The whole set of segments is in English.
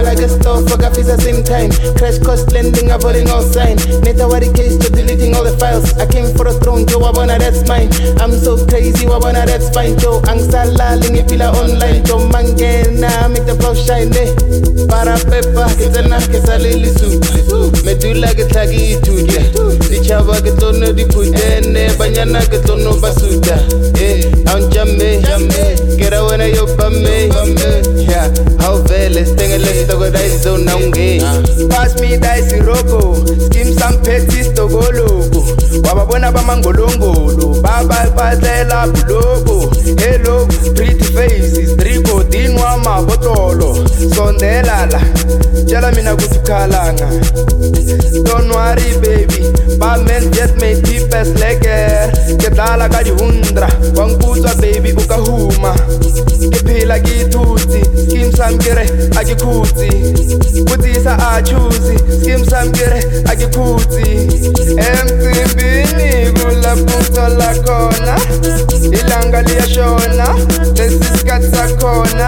like a store for coffees at the same time. Crash course lending, avoiding all sign. Neta what the case to deleting all the files. I came for a throne, Joe, Wabana, that's mine. I'm so crazy, Wabana, that's fine, Joe. Angsala, Lingipila online, Joe Mangena, make the flow shine, eh. Para pepa, Kitana, Kesalili suit. Medula, Getagi, Tuja. The Chava, Getono, the Pudene, Banyana, Getono, Basuda. Eh, I'm Jamme, get away, yo, Bame. Yeah, how well, let's take a list of dice, don't know. Pass me dice, Roko. Skim some petties to go logo. Wababona Bamangolongo. Baba Padela Bulogo. Hello, pretty faces. Drico, Dinwa, Botolo. Sondelala. Jalamina Gutukalanga. Don't worry, baby. Bamen just made deepest lekker. Ketala Gadi Hundra. Wanguza, baby, Ukahuma. Kepila Gituti. Skim some kere, Agikuti. Kutisa achuzi. Skim some kere, Agikuti. MTBini gula punto la kona. Ilanga liya shona. Lesiskatsa kona.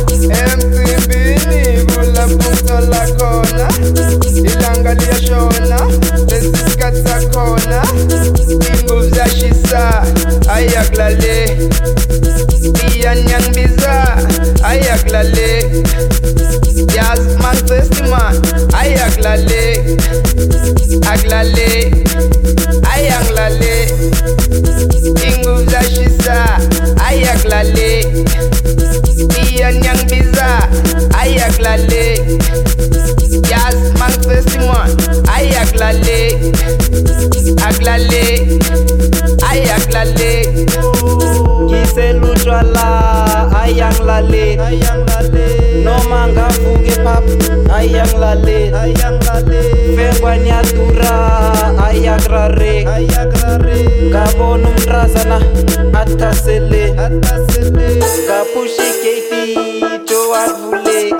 MTBini gula punto la kona. Ilanga liya shona. Lesiskatsa kona. Inguvza shisa. Ayaglale. Iyanyang biza. Ayaglale. Yas man festiman. Ayaglale. Aglale, ayanglale, inguvza shisa, ayaglale, iyanyang biza, ayaglale, yas man festiman, ayaglale, aglale, ayaglale, kiselu jwala, ayanglale, no manga fuge pap, ayanglale, fengwa nyatura, ayagrare, kabonu mrazana, atasele, kapushi keiti, jo avule,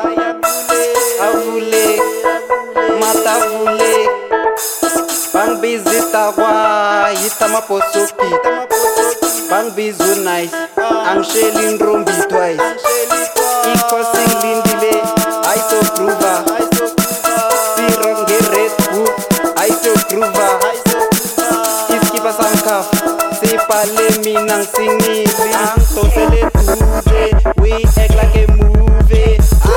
matavule, bang bizita wa, yitama posopi, bang bizu nice, ang shelling rombi twice, iko singling dile, I so prover, sirong geret book, I so prover, iskipa sankaf, se pale minang singili, ang tosele tuje, we act like a movie.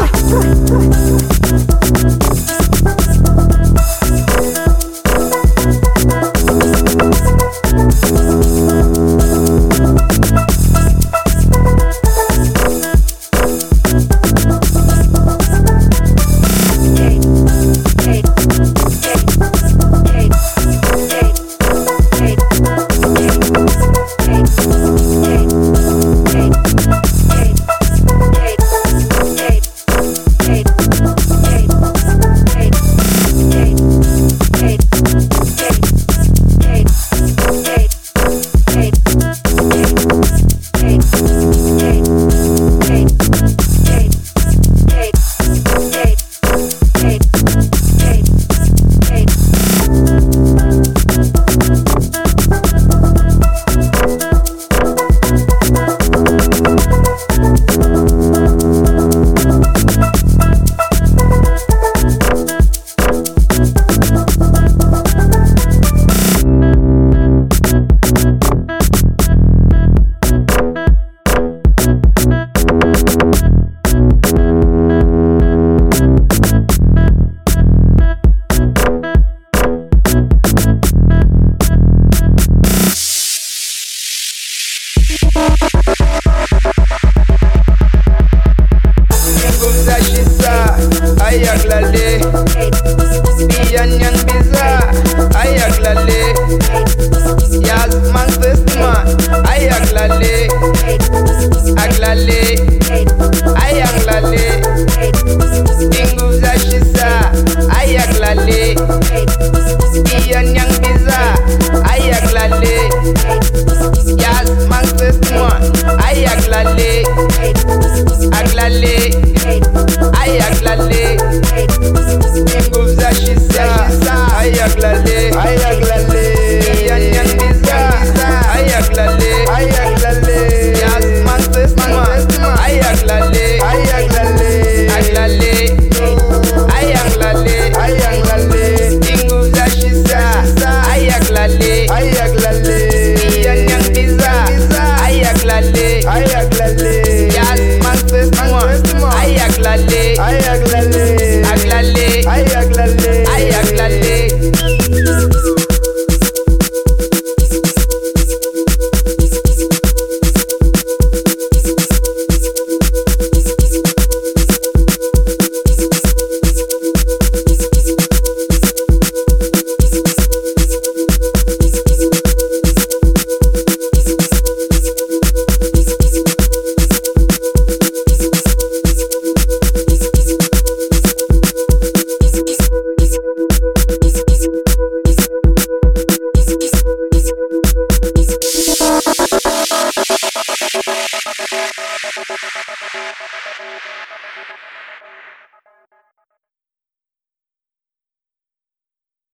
Ayaglale, iyanyang biza, ayaglale, yas man festiman, ayaglale, aglale, ayaglale, inguvza shisa, ayaglale, iyanyang biza, ayaglale, yas man festiman, ayaglale, aglale, ayaglale, inguvza shisa, ayaglale, iyanyang biza, ayaglale, yas man festiman. higher